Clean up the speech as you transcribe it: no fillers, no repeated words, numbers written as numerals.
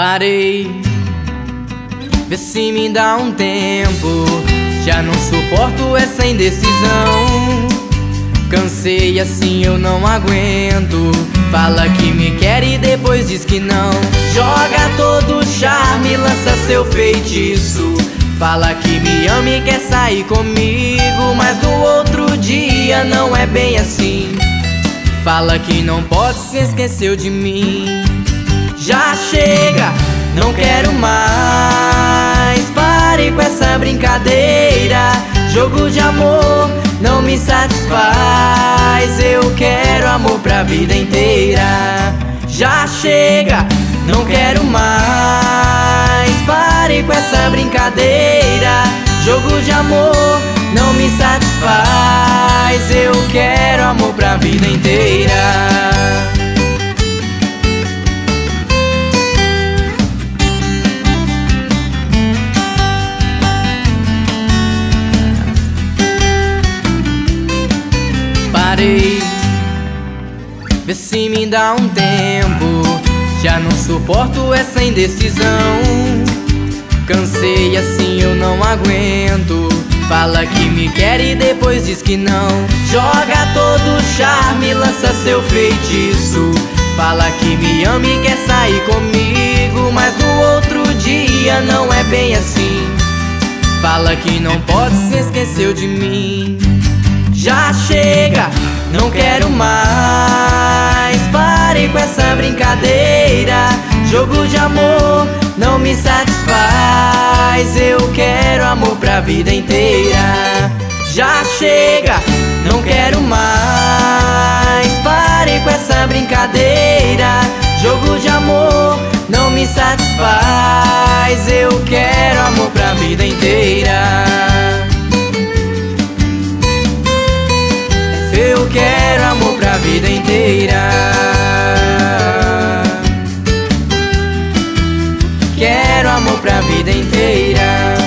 Parei, vê se me dá um tempo. Já não suporto essa indecisão. Cansei assim, eu não aguento. Fala que me quer e depois diz que não. Joga todo o charme, lança seu feitiço. Fala que me ama e quer sair comigo, mas no outro dia não é bem assim. Fala que não pode, se esqueceu de mim. Já chega, não quero mais. Pare com essa brincadeira. Jogo de amor não me satisfaz. Eu quero amor pra vida inteira. Já chega, não quero mais. Pare com essa brincadeira. Jogo de amor não me satisfaz. Eu quero amor pra vida inteira. Parei, vê se me dá um tempo. Já não suporto essa indecisão. Cansei assim, eu não aguento. Fala que me quer e depois diz que não. Joga todo o charme, lança seu feitiço. Fala que me ama e quer sair comigo, mas no outro dia não é bem assim. Fala que não pode, se esqueceu de mim. Já chega, não quero mais. Pare com essa brincadeira. Jogo de amor não me satisfaz. Eu quero amor pra vida inteira. Já chega, não quero mais. Pare com essa brincadeira. Jogo de amor não me satisfaz. Eu quero amor pra vida inteira. Eu quero amor pra vida inteira. Quero amor pra vida inteira.